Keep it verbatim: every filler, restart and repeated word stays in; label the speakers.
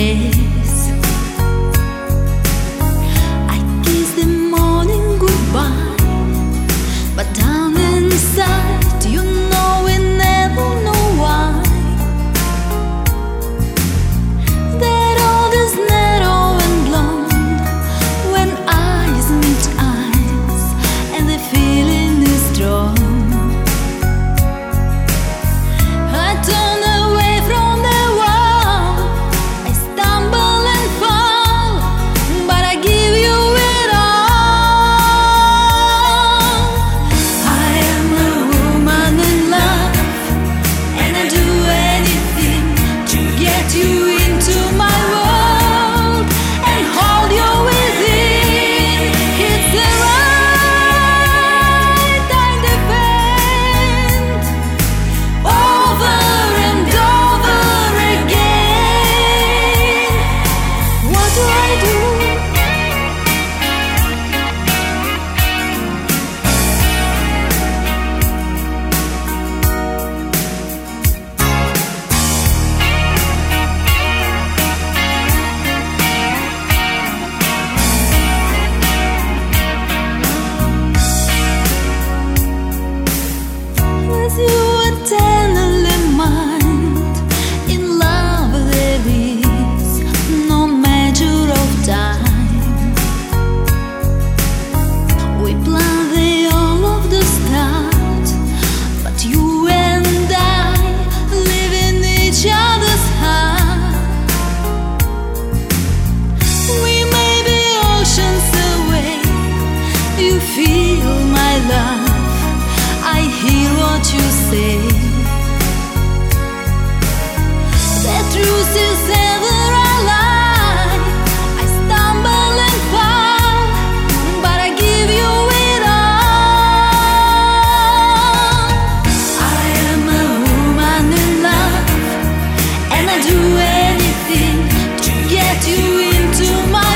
Speaker 1: face. I kiss the morning goodbye, but down inside, you know we never know why. That all is narrow and blonde when eyes meet eyes, and the feeling is strong. I turn away from the wall, I stumble and fall, but I give you it all. I am a woman in love, and I do anything to get you into my world and hold you within. It's the right I defend over and over again. What do I do? With you eternally mind, in love there is no measure of time. We plan the all of the start, but you and I live in each other's heart. We may be oceans away, you feel my love, I hear what you say. The truth is ever alive. I stumble and fall, but I give you it all. I am a woman in love, and I do anything to get you into my